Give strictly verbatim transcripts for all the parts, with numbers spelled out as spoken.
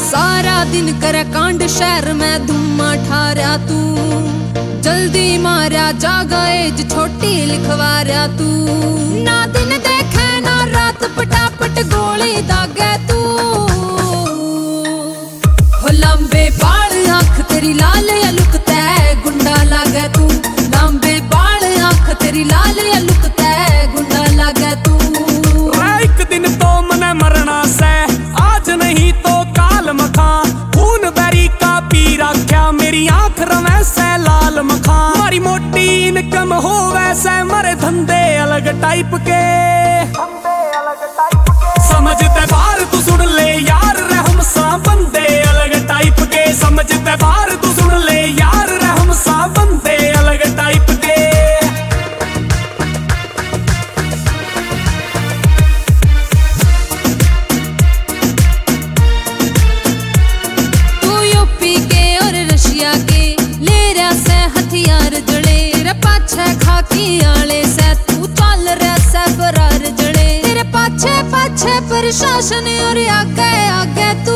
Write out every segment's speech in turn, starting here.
सारा दिन करे कांड शहर में धुम्मा ठारा तू जल्दी मारा जागा एज छोटी लिखवा रहा तू ना दिन देखे ना रात पटापट गोली दागे तू हो लंबे बाल आंख तेरी लाल या लुकता है गुंडा लागे तू लंबे बाल आंख तेरी लाल या लुकता है गुंडा लागे तू एक दिन तो मने मरना से आज नहीं तो काल मखा खून बैरी का पी रख्या मेरी आंख रवे से लाल मखा मारी मोटी इनकम हो वैसे मरे धंधे अलग टाइप के समझते बार तू सुन ले यार रहम सा बंदे अलग टाइप के समझते बार तू सुन ले यार रहम सा बंदे अलग टाइप के तू यूपी के और रशिया के ले रहा से हथियार जड़े तेरे पाछे खाकी आले से तू चल रहा से फरार जड़े तेरे पाछे पाछे प्रशासन और आगे आगे तू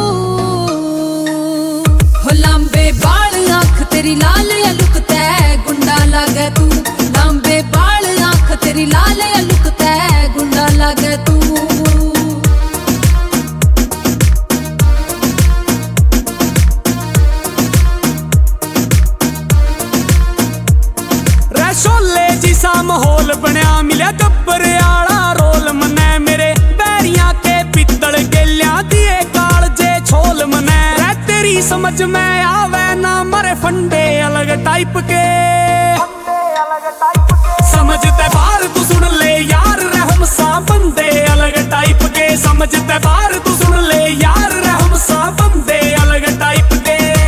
हो लंबे बाल आंख तेरी लाल या लुकता है गुंडा लागे तू लंबे बाल आंख तेरी लाल या लुकता है गुंडा लागे तू शोले जिसा माहौल बनया मिले गब्बर आला रोल मने मेरे बैरिया के पित्तल गेलिया दिए काल जे छोल मने रे तेरी समझ में आवे ना मरे फंडे अलग टाइप के समझते बार तू सुन ले यार रहम सा बंदे अलग टाइप के समझते बार तू सुन ले यार रहम सा बंदे अलग टाइप के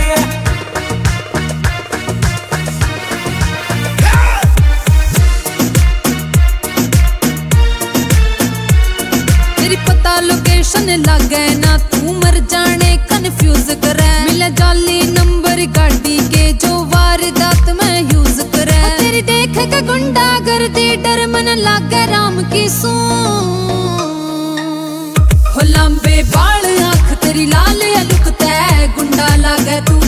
तेरी पता लोकेशन लागे ना तू मर जाने कंफ्यूज करे मिले जाली नंबर गाड़ी के जो वारदात में यूज करे तेरी देख के गुंडा गर्दी डर मन लागे राम की सू हो लंबे बाल आंख तेरी लाल या लुकता है गुंडा लागे तू